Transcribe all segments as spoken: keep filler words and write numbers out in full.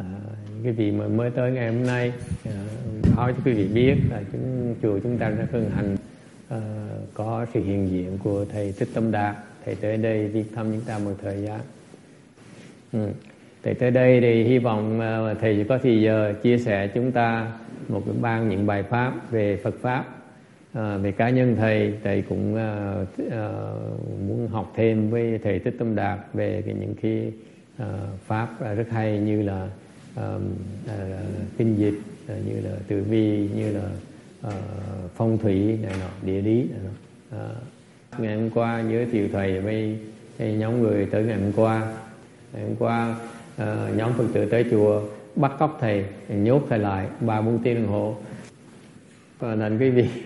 những cái vị mà mới tới ngày hôm nay, à, nói cho quý vị biết là chúng chùa chúng ta rất hân hạnh à, có sự hiện diện của thầy Thích Tâm Đạt. Thầy tới đây đi thăm chúng ta một thời gian. Ừ. Thầy tới đây thì hy vọng uh, thầy có thì giờ chia sẻ chúng ta một cái ban những bài pháp về Phật pháp. À, về cá nhân thầy, thầy cũng uh, uh, muốn học thêm với thầy Thích Tâm Đạt về cái, những cái uh, pháp uh, rất hay như là uh, uh, kinh dịch, uh, như là tử vi, như là uh, phong thủy này nọ, địa lý này nọ. Uh, ngày hôm qua giới thiệu thầy với, với nhóm người tới ngày hôm qua. Ngày hôm qua uh, nhóm Phật tử tới chùa bắt cóc thầy, nhốt thầy lại ba bốn tiếng đồng hồ. Và thành quý vị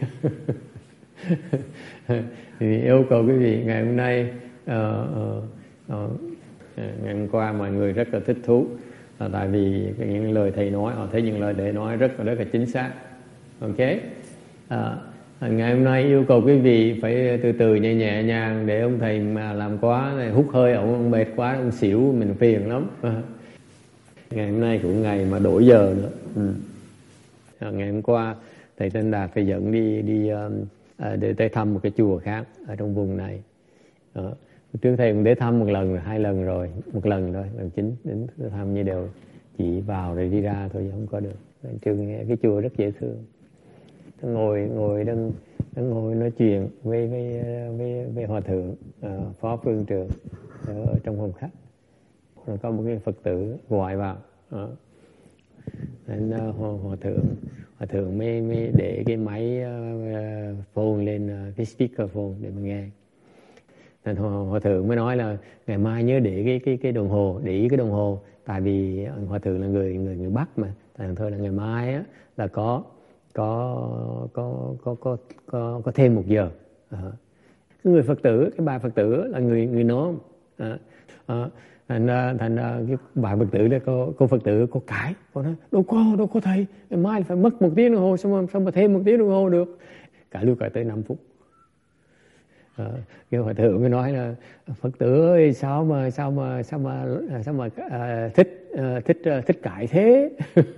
thì yêu cầu quý vị ngày hôm nay uh, uh, uh, ngày hôm qua mọi người rất là thích thú, uh, tại vì những lời thầy nói, họ thấy những lời thầy nói rất là rất là chính xác. Ok, uh, ngày hôm nay yêu cầu quý vị phải từ từ nhẹ nhẹ nhàng, để ông thầy mà làm quá này, hút hơi ông, ông mệt quá ông xỉu mình phiền lắm. Uh, ngày hôm nay cũng ngày mà đổi giờ nữa. Ừ. Uh, ngày hôm qua thầy Tên Đạt thầy dẫn đi đi uh, để tới thăm một cái chùa khác ở trong vùng này. Đó. Trước thầy cũng đến thăm một lần rồi, hai lần rồi, một lần thôi, lần chính đến thăm như đều chỉ vào rồi đi ra thôi, không có được. Trường cái chùa rất dễ thương. Tôi ngồi ngồi đang đang ngồi nói chuyện với với với, với hòa thượng uh, Phó Phương Trường ở trong phòng khách. Rồi có một cái Phật tử gọi vào. Đó. Nên uh, hòa, hòa thượng hòa thượng mới mới để cái máy uh, phone lên uh, cái speaker phone để mà nghe. Nên hòa, hòa thượng mới nói là ngày mai nhớ để cái cái cái đồng hồ, để ý cái đồng hồ, tại vì hòa thượng là người người người Bắc mà, thành thôi là ngày mai á là có có có có có có có thêm một giờ. Uh, cái người Phật tử, cái bà Phật tử là người người Nôm. Uh, uh, thành ra thành ra cái bà Phật tử đó, cô, cô Phật tử cô cãi, cô nói đâu có đâu có thầy, ngày mai phải mất một tiếng đồng hồ, sao mà sao mà thêm một tiếng đồng hồ được, cãi luôn cãi tới năm phút. À, cái hòa thượng mới nói là Phật tử ơi, sao mà sao mà sao mà sao mà à, thích à, thích à, thích cãi thế.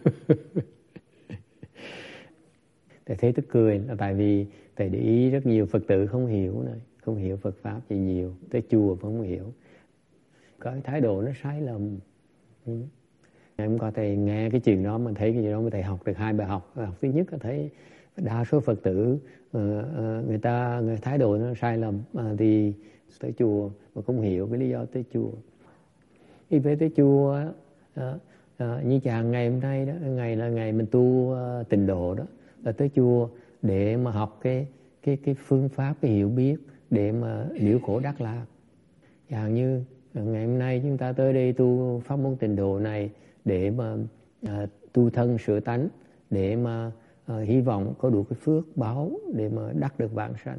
Thầy thấy tức cười là tại vì thầy để ý rất nhiều Phật tử không hiểu này, không hiểu Phật pháp gì nhiều, tới chùa mà không hiểu, có cái thái độ nó sai lầm. Ừ. Ngày hôm qua thầy nghe cái chuyện đó, mình thấy cái chuyện đó, mà thầy học được hai bài học. Bài học thứ nhất là thấy đa số Phật tử uh, uh, người ta người thái độ nó sai lầm, uh, thì tới chùa mà không hiểu cái lý do tới chùa. Khi về tới chùa uh, uh, như chàng ngày hôm nay đó, ngày là ngày mình tu uh, tịnh độ đó, là tới chùa để mà học cái cái cái phương pháp, cái hiểu biết để mà liễu khổ đắc lạc. Chẳng như ngày hôm nay chúng ta tới đây tu pháp môn tịnh độ này để mà à, tu thân sửa tánh, để mà à, hy vọng có đủ cái phước báo để mà đắc được vãng sanh.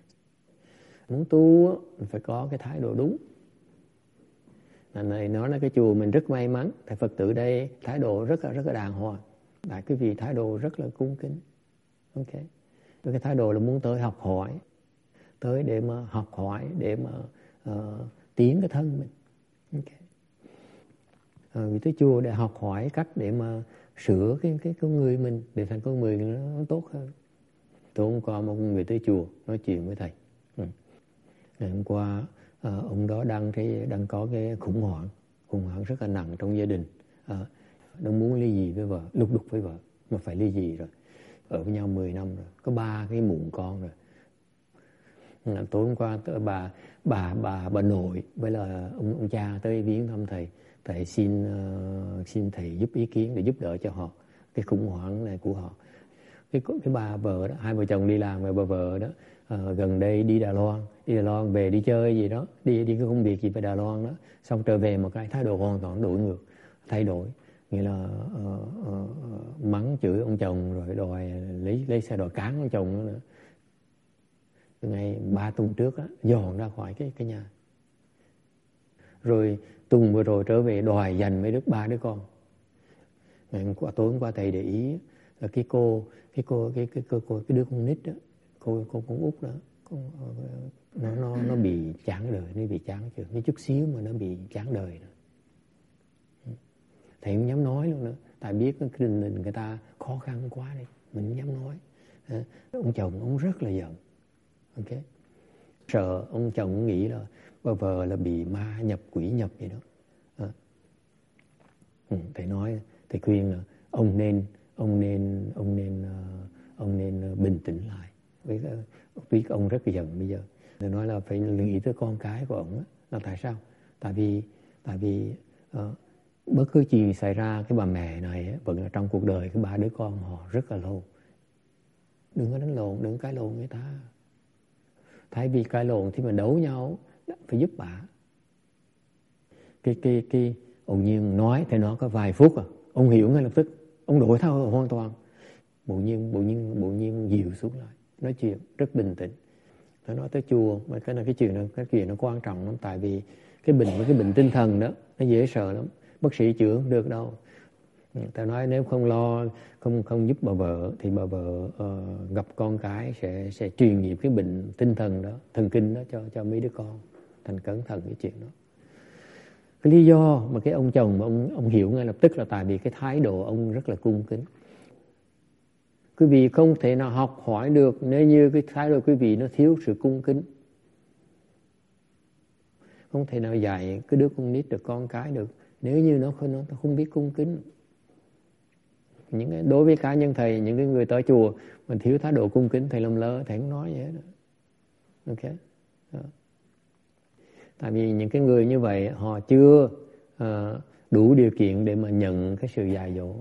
Muốn tu mình phải có cái thái độ đúng. Lần này nói là cái chùa mình rất may mắn, thầy Phật tử đây thái độ rất là rất là đàng hoàng, tại cái vì thái độ rất là cung kính. Ok, cái thái độ là muốn tới học hỏi, tới để mà học hỏi, để mà uh, tiến cái thân mình. Okay. À, vì tới chùa để học hỏi cách để mà sửa cái cái con người mình, để thành con người nó, nó tốt hơn. Tôi hôm qua một người tới chùa nói chuyện với thầy. Ừ. Ngày hôm qua à, ông đó đang cái đang có cái khủng hoảng, khủng hoảng rất là nặng trong gia đình. À, nó muốn ly dị với vợ, lục đục với vợ, mà phải ly dị rồi. Ở với nhau mười năm rồi, có ba cái mụn con rồi. Tối hôm qua bà bà bà bà nội với là ông ông cha tới viếng thăm thầy, thầy xin uh, xin thầy giúp ý kiến để giúp đỡ cho họ cái khủng hoảng này của họ. Cái cái bà vợ đó, hai vợ chồng đi làm, rồi bà vợ đó uh, gần đây đi Đà Loan, đi Đà Loan về đi chơi gì đó, đi đi cái công việc gì về Đà Loan đó, xong trở về một cái thái độ hoàn toàn đổi ngược, thay đổi, nghĩa là uh, uh, mắng chửi ông chồng, rồi đòi lấy lấy xe đòi cán ông chồng nữa. Ngày ba tuần trước á, dọn ra khỏi cái cái nhà, rồi tuần vừa rồi trở về đòi dành mấy đứa ba đứa con. Ngày hôm qua, tối hôm qua thầy để ý là cái cô cái cô cái cái cô, cô cái đứa con nít đó, cô cô con út đó, con, nó nó nó bị chán đời, nó bị chán chưa, cái chút xíu mà nó bị chán đời rồi. thầy không dám nói luôn nữa, tại biết cái tình hình người ta khó khăn quá đi, mình không dám nói. À, ông chồng ông rất là giận, ok, sợ ông chồng nghĩ là bà vợ là bị ma nhập, quỷ nhập gì đó. À, ừ, thầy nói, thầy khuyên là ông nên ông nên ông nên uh, ông nên bình tĩnh lại. Với biết ông rất là giận bây giờ. Thầy nói là phải nghĩ tới con cái của ông á, là tại sao? Tại vì tại vì uh, bất cứ chuyện xảy ra, cái bà mẹ này vẫn ở trong cuộc đời cái ba đứa con họ rất là lâu. Đừng có đánh lộn, đừng có cãi lộn người ta. Thay vì cãi lộn thì mình đấu nhau, phải giúp bà. Cái cái cái ông Nhiên nói, thầy nói có vài phút à, ông hiểu ngay lập tức, ông đổi thay hoàn toàn. Bộ nhiên bộ nhiên bộ nhiên dịu xuống lại, nói chuyện rất bình tĩnh. Nó nói tới chùa, mà cái này cái chuyện này, cái chuyện nó quan trọng lắm, tại vì cái bệnh với cái bệnh tinh thần đó nó dễ sợ lắm, bác sĩ chữa không được đâu. Ta nói nếu không lo, không không giúp bà vợ thì bà vợ uh, gặp con cái sẽ sẽ truyền nhiễm cái bệnh tinh thần đó, thần kinh đó cho cho mấy đứa con. Thành cẩn thận cái chuyện đó. Cái lý do mà cái ông chồng mà ông ông hiểu ngay lập tức là tại vì cái thái độ ông rất là cung kính. Quý vị không thể nào học hỏi được nếu như cái thái độ quý vị nó thiếu sự cung kính. Không thể nào dạy cái đứa con nít được, con cái được nếu như nó không nó không biết cung kính. Những cái, đối với cá nhân thầy, những cái người tới chùa mình thiếu thái độ cung kính, thầy lầm lỡ, thầy không nói vậy đó. Ok. Đó. Tại vì những cái người như vậy họ chưa uh, đủ điều kiện để mà nhận cái sự dạy dỗ.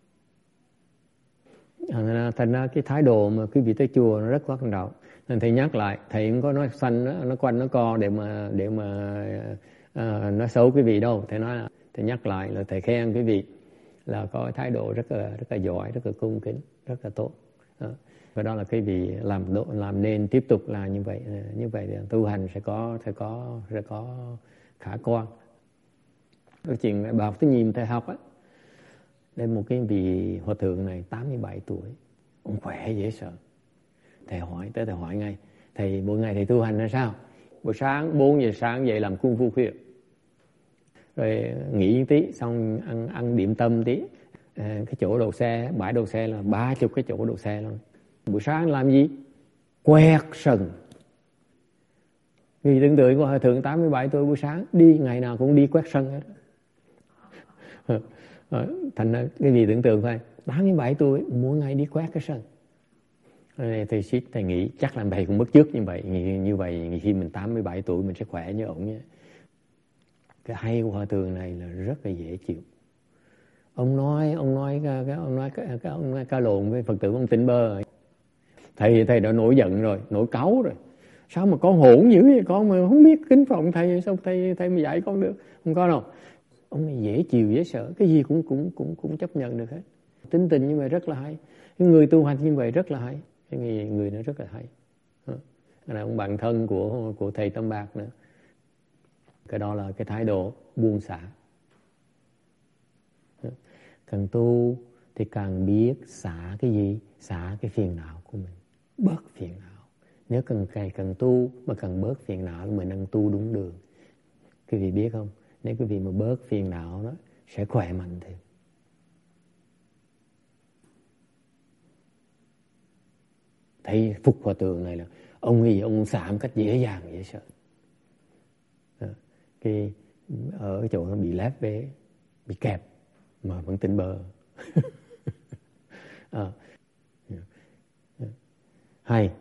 Thành ra cái thái độ mà quý vị tới chùa nó rất quan trọng. Nên thầy nhắc lại, thầy không có nói xanh nó, nó quanh nó co để mà để mà uh, nói xấu quý vị đâu. Thầy nói là thầy nhắc lại là thầy khen quý vị là có thái độ rất là rất là giỏi, rất là cung kính, rất là tốt. Đó. Và đó là quý vị làm độ, làm nên tiếp tục là như vậy, như vậy thì tu hành sẽ có sẽ có sẽ có khả quan. Cái chuyện bà học cái nhìn thầy học á, đây một cái vị hòa thượng này tám mươi bảy tuổi, ông khỏe dễ sợ. Thầy hỏi tới, thầy hỏi ngay, thầy mỗi ngày thầy tu hành là sao? Buổi sáng bốn giờ sáng dậy làm cung phu khuya, rồi nghỉ tí xong ăn ăn điểm tâm tí. À, cái chỗ đậu xe, bãi đậu xe là ba chục cái chỗ đậu xe luôn. Buổi sáng làm gì? Quét sân. Vì tưởng tượng của hòa thượng tám mươi bảy tuổi buổi sáng đi ngày nào cũng đi quét sân hết. Thành ra cái gì tưởng tượng thôi, tám mươi bảy tuổi mỗi ngày đi quét cái sân. Này, thầy suýt thầy nghĩ chắc là thầy cũng mất trước như vậy, như vậy khi mình tám mươi bảy tuổi mình sẽ khỏe như ổng nhé. Cái hay của hòa thượng này là rất là dễ chịu. Ông nói ông nói cái, cái ông nói cái, cái ông nói ca lộn với Phật tử ông Tịnh Bơ. Thầy thầy đã nổi giận rồi, nổi cáu rồi. Sao mà con hỗn dữ vậy, con mà không biết kính trọng thầy, sao thầy thầy mà dạy con được? Không có đâu. Ông này dễ chịu, dễ sợ, cái gì cũng cũng cũng cũng chấp nhận được hết. Tính tình như vậy rất là hay. Cái người tu hành như vậy rất là hay. Cái người, người nó rất là hay. Đó. Cái này ông bạn thân của của thầy Tâm Bạc nữa. Cái đó là cái thái độ buông xả. Đó. Càng tu thì càng biết xả cái gì? Xả cái phiền não của mình, bớt phiền não. Nếu càng ngày càng tu mà càng bớt phiền não là mình đang tu đúng đường. Quý vị biết không? Nếu quý vị mà bớt phiền não đó sẽ khỏe mạnh thêm. Thấy Phúc Hòa Thượng này là ông nghĩ ông xả một cách dễ dàng dễ sợ. Cái ở chỗ nó bị lép vế, bị kẹp mà vẫn tỉnh bơ. À. Hay.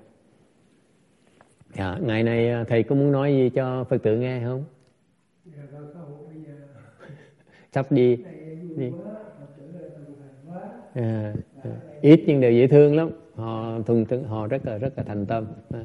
Dạ, ngày này thầy có muốn nói gì cho Phật tử nghe không? Sắp đi, đi. À, à. Ít nhưng đều dễ thương lắm. Họ thuần thương, họ rất là rất là thành tâm. À.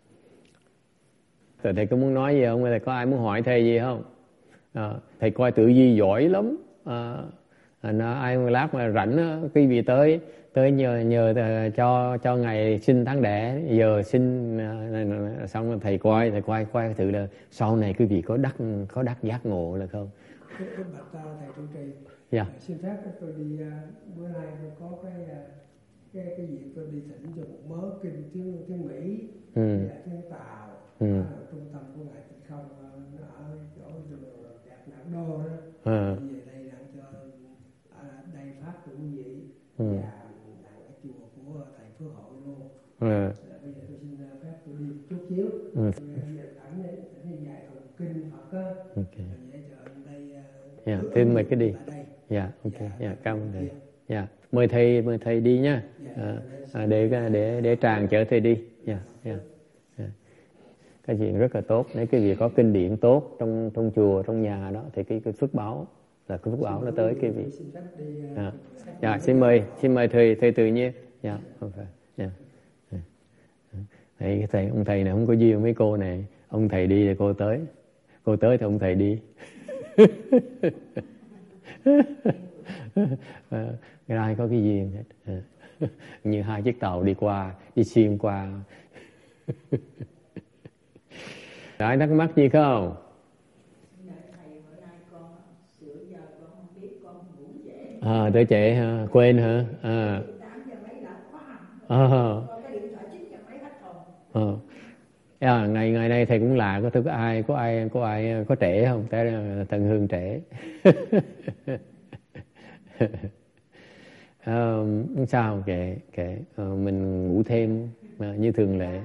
Rồi thầy có muốn nói gì không? Hay là có ai muốn hỏi thầy gì không? À, thầy coi tự di giỏi lắm. À, à, ai một lát mà rảnh quý vị tới tới nhờ nhờ cho cho ngày sinh tháng đẻ, giờ sinh xong rồi thầy coi thầy coi coi thử là sau này quý vị có đắc có đắc giác ngộ là không. Cái, cái bạch thầy trụ trì, dạ. Xin phép tôi đi bữa nay tôi có cái cái cái gì tôi đi thỉnh cho một mớ kinh tiếng tiếng Mỹ, ừ. tiếng Tàu, ừ. ở trung tâm của ngài Tịnh Không ở chỗ Đạt Nạc Đô đó. À. Về đây làm cho Thế mời cái đi. Dạ, ok, dạ, cảm ơn thầy. Dạ, mời thầy, mời thầy đi nha. À, à, để để để Tràng chở thầy đi. Dạ, dạ. À. Cái chuyện rất là tốt. Nếu cái việc có kinh điển tốt trong trong chùa, trong nhà đó thì cái cái phước báo là cái phước báo nó tới cái vị. À. Dạ, xin mời, xin mời thầy thầy tự nhiên. Dạ, ok. Dạ. Thầy, thầy ông thầy này không có duyên với cô này, ông thầy đi thì cô tới, cô tới thì ông thầy đi. À, ai có cái duyên hết. À. Như hai chiếc tàu đi qua, đi xuyên qua. Ai thắc mắc gì không? À, tới trễ hả? Quên hả? À. À. À. À, ngày ngày nay thầy cũng lạ, có thứ có ai có ai có ai có trễ không? Tại Tân Hương trễ. À, sao kệ kệ à, mình ngủ thêm à, như thường lệ.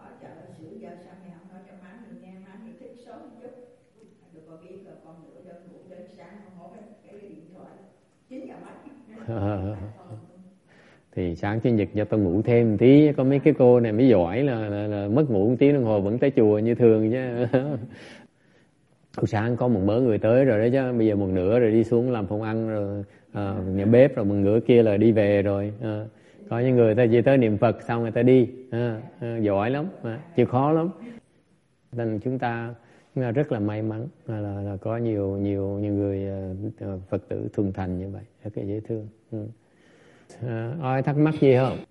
À, thì sáng chủ nhật cho tôi ngủ thêm một tí, có mấy cái cô này mới giỏi là, là, là mất ngủ một tiếng đồng hồ vẫn tới chùa như thường chứ. Sáng có một mớ người tới rồi đó chứ, bây giờ một nửa rồi đi xuống làm phòng ăn rồi à, nhà bếp, rồi một nửa kia là đi về rồi. À, có những người ta chỉ tới niệm Phật xong người ta đi, à, à, giỏi lắm, à, chịu khó lắm. Nên chúng ta rất là may mắn là, là, là có nhiều nhiều nhiều người uh, Phật tử thuần thành như vậy, rất là dễ thương. Ừ. À, ai thắc mắc gì không?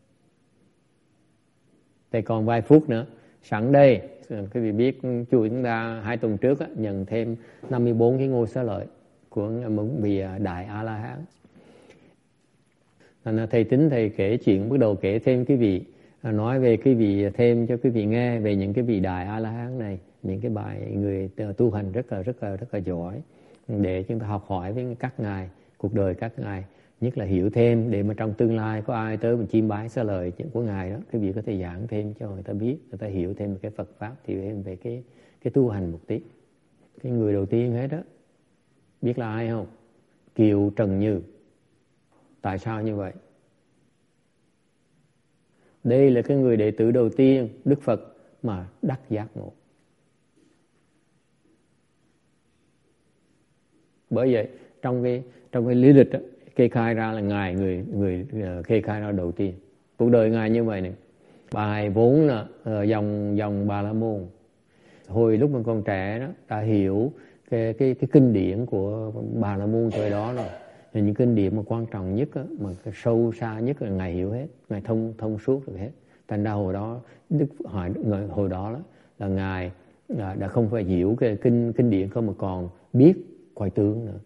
Thì còn vài phút nữa. Sẵn đây, quý vị biết chùa chúng ta hai tuần trước á, nhận thêm năm mươi bốn cái ngôi xá lợi của một vị Đại A-la-hán. Thầy tính thầy kể chuyện, bắt đầu kể thêm cái vị, nói về cái vị thêm cho quý vị nghe về những cái vị Đại A-la-hán này, những cái bài người tu hành rất là rất là rất là giỏi, để chúng ta học hỏi với các ngài, cuộc đời các ngài, nhất là hiểu thêm để mà trong tương lai có ai tới mà chiêm bái xá lợi của ngài đó, quý vị có thể giảng thêm cho người ta biết, người ta hiểu thêm về cái Phật pháp, thì thêm về cái cái tu hành một tí. Cái người đầu tiên hết đó, biết là ai không? Kiều Trần Như. Tại sao như vậy? Đây là cái người đệ tử đầu tiên Đức Phật mà đắc giác ngộ. Bởi vậy trong cái trong cái lý lịch đó, kê khai ra là ngài người người uh, kê khai ra đầu tiên. Cuộc đời ngài như vậy này. Bài vốn là uh, dòng dòng Bà La Môn. Hồi lúc mà còn trẻ đó đã hiểu cái cái cái kinh điển của Bà La Môn thời đó rồi. Là những kinh điển mà quan trọng nhất đó, mà cái sâu xa nhất là ngài hiểu hết, ngài thông thông suốt được hết. Thành ra hồi đó Đức hỏi hồi đó, đó là ngài uh, đã không phải hiểu cái kinh kinh điển không, mà còn biết quay tướng nữa.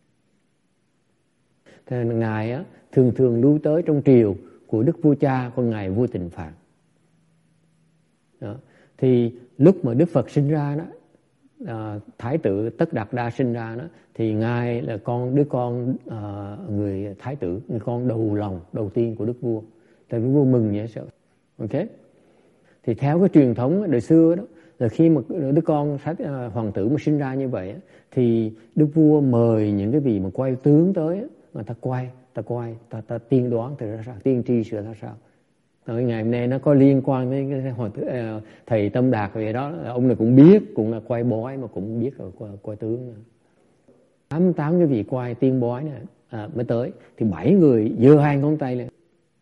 Thế nên ngài á, thường thường lưu tới trong triều của Đức Vua Cha của ngài vua Tịnh Phạn. Đó. Thì lúc mà Đức Phật sinh ra đó, à, Thái tử Tất Đạt Đa sinh ra đó, thì ngài là con đứa con à, người Thái tử, người con đầu lòng đầu tiên của Đức Vua. Thì Đức Vua mừng dễ sợ. Ok. Thì theo cái truyền thống đời xưa đó, là khi mà đứa con à, hoàng tử mà sinh ra như vậy, thì Đức Vua mời những cái vị mà quay tướng tới, mà ta quay, ta quay, ta, ta tiên đoán từ ra sao, tiên tri sự ra sao. Rồi ngày hôm nay nó có liên quan đến cái hoàng tử, uh, thầy Tâm Đạt vậy đó, ông này cũng biết, cũng là quay bói mà cũng biết rồi quay, quay tướng. Tám tám cái vị quay tiên bói này à, mới tới, thì bảy người giơ hai ngón tay lên.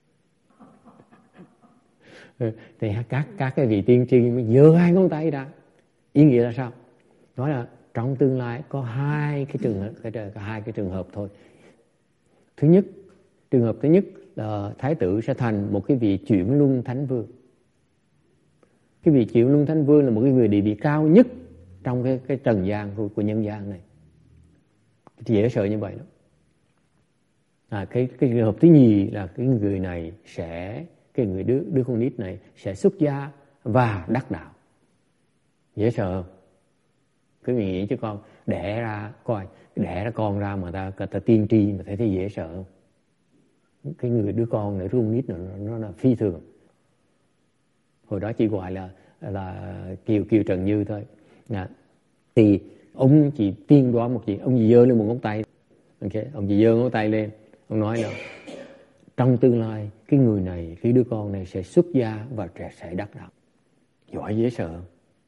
Thì các các cái vị tiên tri mới giơ hai ngón tay ra. Ý nghĩa là sao? Nói là trong tương lai có hai cái trường hợp, cái, hai cái trường hợp thôi. Thứ nhất, trường hợp thứ nhất là Thái tử sẽ thành một cái vị chuyển luân thánh vương. Cái vị chuyển luân thánh vương là một cái người địa vị cao nhất trong cái, cái trần gian của, của nhân gian này. Dễ sợ như vậy đó. À, cái, cái trường hợp thứ nhì là cái người này sẽ, cái người đứa, đứa con nít này sẽ xuất gia và đắc đạo. Dễ sợ không? Quý vị nghĩ chứ con đẻ ra, coi, đẻ ra con ra mà ta, ta tiên tri mà thấy thấy dễ sợ không? Cái người đứa con này, đứa con nít nó, nó là phi thường. Hồi đó chỉ gọi là là Kiều Kiều Trần Như thôi. À, thì ông chỉ tiên đoán một chuyện, ông chỉ giơ lên một ngón tay, Ok, ông chỉ giơ ngón tay lên, ông nói là trong tương lai cái người này, cái đứa con này sẽ xuất gia và sẽ đắc đạo. Giỏi dễ sợ.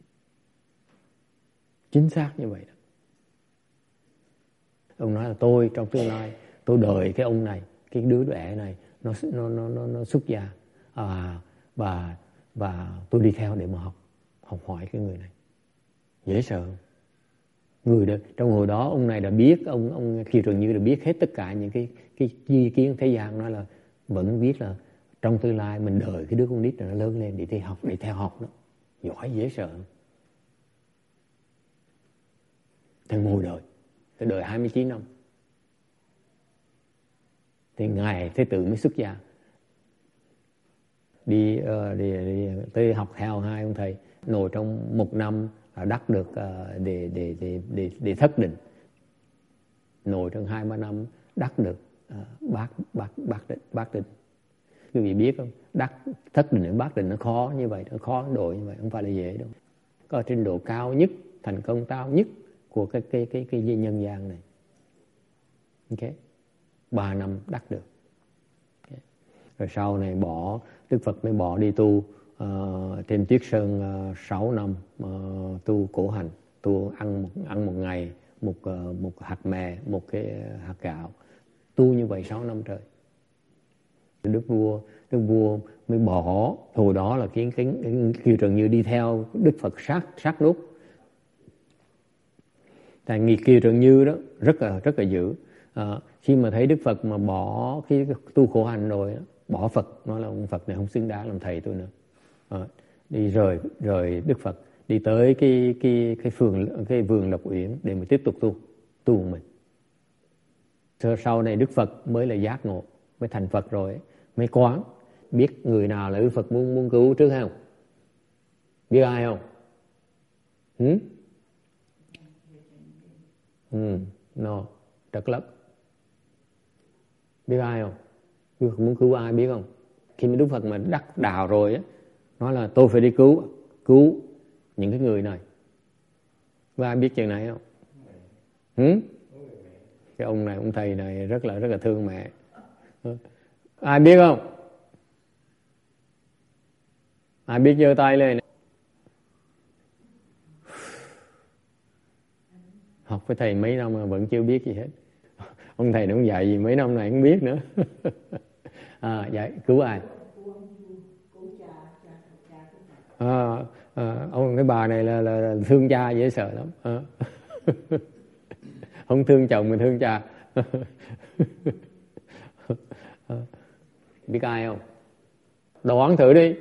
Chính xác như vậy đó. Ông nói là tôi trong tương lai tôi đợi cái ông này, cái đứa trẻ này nó nó nó nó, nó xuất gia à, và và tôi đi theo để mà học học hỏi cái người này. Dễ sợ không? Người đó, trong hồi đó ông này đã biết, ông ông Kiều Trần Như đã biết hết tất cả những cái cái di kiến thế gian, nói là vẫn biết là trong tương lai mình đợi cái đứa con nít này nó lớn lên để theo học, để theo học đó. Giỏi dễ sợ. Thằng ngồi đợi, tôi đợi hai mươi chín năm. Thì ngài Thế Tử mới xuất gia. Đi, uh, đi, đi tới học theo hai ông thầy, ngồi trong một năm là đắc được uh, để, để, để, để, để thất định. Ngồi trong hai ba năm đắc được uh, bát, bát, bát định. Bát định. Quý vị biết không? Đắc thất định đến bát định nó khó như vậy, nó khó độ như vậy, không phải là dễ đâu. Có trình độ cao nhất, thành công cao nhất của cái cái cái cái nhân gian này. Ok, ba năm đắc được. Okay. Rồi sau này bỏ, Đức Phật mới bỏ đi tu uh, trên Tuyết Sơn uh, sáu năm uh, tu khổ hạnh, tu ăn một ăn một ngày một uh, một hạt mè, một cái hạt gạo, tu như vậy sáu năm trời. Đức vua Đức vua mới bỏ. Hồi đó là cái cái, cái Kiều Trần Như đi theo Đức Phật sát sát nút. Tại vì Kiều Trần Như đó rất là rất là dữ. À, khi mà thấy Đức Phật mà bỏ cái, cái tu khổ hạnh rồi, bỏ Phật, nói là ông Phật này không xứng đáng làm thầy tôi nữa. À, đi rời rời Đức Phật, đi tới cái cái cái phường cái vườn Lộc Uyển để mà tiếp tục tu tu của mình. Sau, sau này Đức Phật mới là giác ngộ, mới thành Phật rồi, mới quán biết người nào là Đức Phật muốn muốn cứu trước không? Biết ai không? Ừ? Ừ, no, Trật Lất. Biết ai không? Đức Phật muốn cứu ai biết không? Khi mà Đức Phật mà đắc đạo rồi á, nói là tôi phải đi cứu cứu những cái người này. Có ai biết chuyện này không? Ừ? Cái ông này, ông thầy này rất là rất là thương mẹ. Ai biết không? Ai biết giơ tay lên. Học với thầy mấy năm mà vẫn chưa biết gì hết. Ông thầy nó không dạy gì mấy năm này không biết nữa. À, dạy cứu ai? À, à, ông cái bà này là, là, là thương cha dễ sợ lắm. À. Không thương chồng mà thương cha. À. Biết ai không? Đoán thử đi.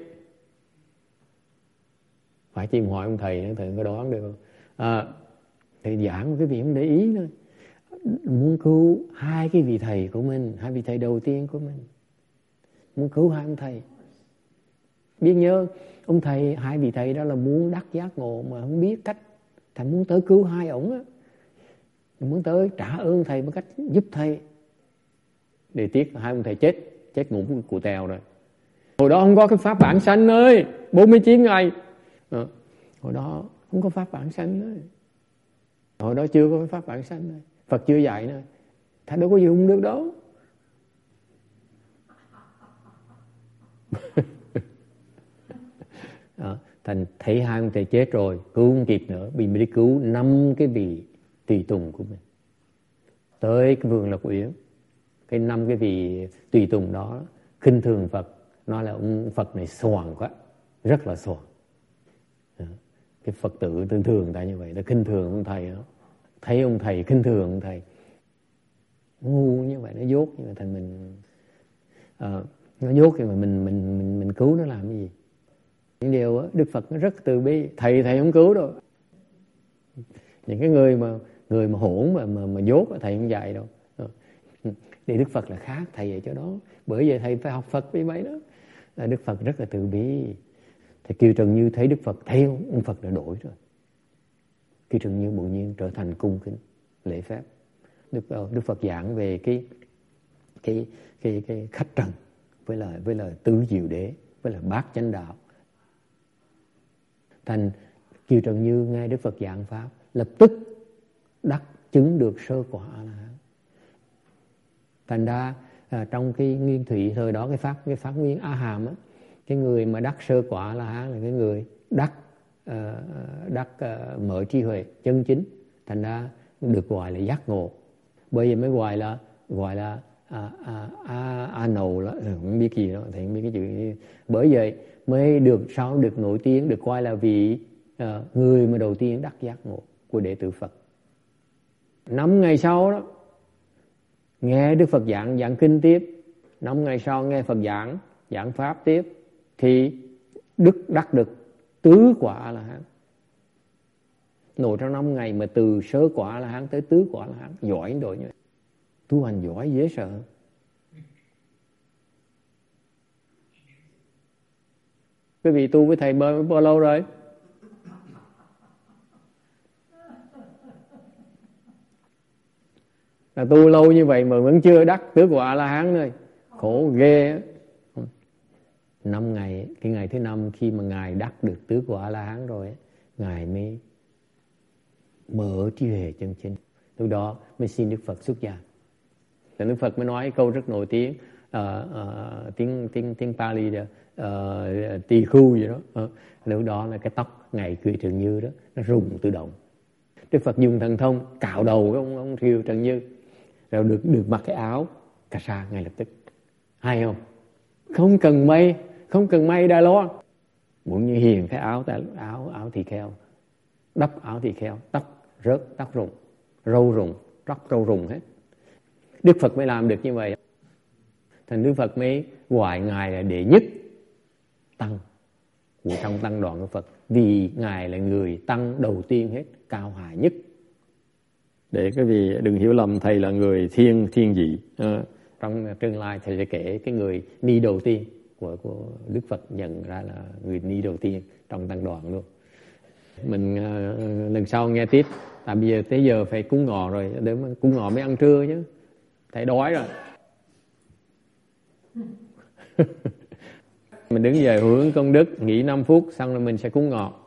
Phải chim hỏi ông thầy nữa, thầy có đoán được không? À, thầy giảng cái vị không để ý nữa. Muốn cứu hai cái vị thầy của mình, hai vị thầy đầu tiên của mình. Muốn cứu hai ông thầy. Biết nhớ, ông thầy, hai vị thầy đó là muốn đắc giác ngộ mà không biết cách. Thầy muốn tới cứu hai ổng á. Muốn tới trả ơn thầy bằng cách giúp thầy. Để tiếc hai ông thầy chết, chết ngủ cụ tèo rồi. Hồi đó không có cái pháp bản sanh ơi, bốn mươi chín ngày. À, hồi đó không có pháp bản sanh ơi. Hồi đó chưa có cái pháp bản sanh ơi. Phật chưa dạy nữa. Thầy đâu có gì không được đâu. À, thành thấy hai ông thầy chết rồi, cứu không kịp nữa, vì mới đi cứu năm cái vị tùy tùng của mình. Tới cái vườn Lộc Uyển, cái năm cái vị tùy tùng đó khinh thường Phật, nói là ông Phật này xoàng quá, rất là xoàng. À, cái Phật tử thường thường ta như vậy, ta khinh thường ông thầy đó. Thấy ông thầy khinh thường ông thầy, ngu như vậy, nó dốt như vậy, thành mình à, nó dốt thì mà mình mình mình mình cứu nó làm cái gì? Những điều đó, Đức Phật nó rất từ bi. Thầy thầy không cứu đâu. Những cái người mà người mà hỗn mà mà mà dốt thầy không dạy đâu. Thì Đức Phật là khác, thầy dạy chỗ đó. Bởi vậy thầy phải học Phật với mấy đó. Là Đức Phật rất là từ bi. Thầy Kiều Trần Như thấy Đức Phật, thấy ông Phật đã đổi rồi. Kiều Trần Như bỗng nhiên trở thành cung kính, lễ phép. Đức Đức Phật giảng về cái cái cái cái khách trần với là với là tứ diệu đế, với là bát chánh đạo. Thành Kiều Trần Như nghe Đức Phật giảng pháp, lập tức đắc chứng được sơ quả A-la-hán. Thành ra à, trong cái nguyên thủy thời đó, cái phát cái phát nguyên A Hàm á, cái người mà đắc sơ quả là hán là cái người đắc uh, đắc uh, mở trí huệ chân chính. Thành ra được gọi là giác ngộ. Bởi vì mới gọi là gọi là a a a a nầu đó, không biết gì đó, thầy không biết cái chữ. Bởi vậy mới được sao được nổi tiếng, được coi là vị uh, người mà đầu tiên đắc giác ngộ của đệ tử Phật. Năm ngày sau đó nghe Đức Phật giảng giảng kinh tiếp, năm ngày sau nghe Phật giảng giảng pháp tiếp, thì đức đắc được tứ quả A La Hán. Nội trong năm ngày mà từ sơ quả A La Hán tới tứ quả A La Hán, giỏi đến độ như vậy. Tu hành giỏi dễ sợ. Quý vị tu với thầy bao, bao lâu rồi? Là tu lâu như vậy mà vẫn chưa đắc tứ quả A La Hán thôi, khổ ghê. Năm ngày, cái ngày thứ năm khi mà ngài đắc được tứ quả A La Hán rồi, ngài mới mở trí huệ chân chính. Lúc đó mới xin Đức Phật xuất gia. Đức Phật mới nói câu rất nổi tiếng, uh, uh, tiếng tiếng tiếng Pali đó, uh, tỳ khu gì đó. Uh, lúc đó là cái tóc ngài cười Trần Như đó nó rụng tự động. Đức Phật dùng thần thông cạo đầu cái ông ông Thiều Trần Như, rồi được được mặc cái áo cà sa ngay lập tức. Hay không? Không cần may, không cần may Đài Loan. Muốn như hiền cái áo áo áo tỳ kheo, đắp áo tỳ kheo, tóc rớt, tóc rụng, râu rụng, tóc râu rụng hết. Đức Phật mới làm được như vậy. Thành Đức Phật mới gọi ngài là đệ nhất tăng của trong tăng đoàn của Phật, vì ngài là người tăng đầu tiên hết, cao hải nhất. Để quý vị đừng hiểu lầm thầy là người thiên thiên vị. À, trong tương lai thầy sẽ kể cái người ni đầu tiên của của Đức Phật nhận ra là người ni đầu tiên trong tăng đoàn luôn. Mình uh, lần sau nghe tiếp. Tại bây giờ tới giờ phải cúng ngọ rồi, để mà cúng ngọ mới ăn trưa chứ. Thầy đói rồi. Mình đứng về hướng công đức, nghỉ năm phút xong rồi mình sẽ cúng ngọ.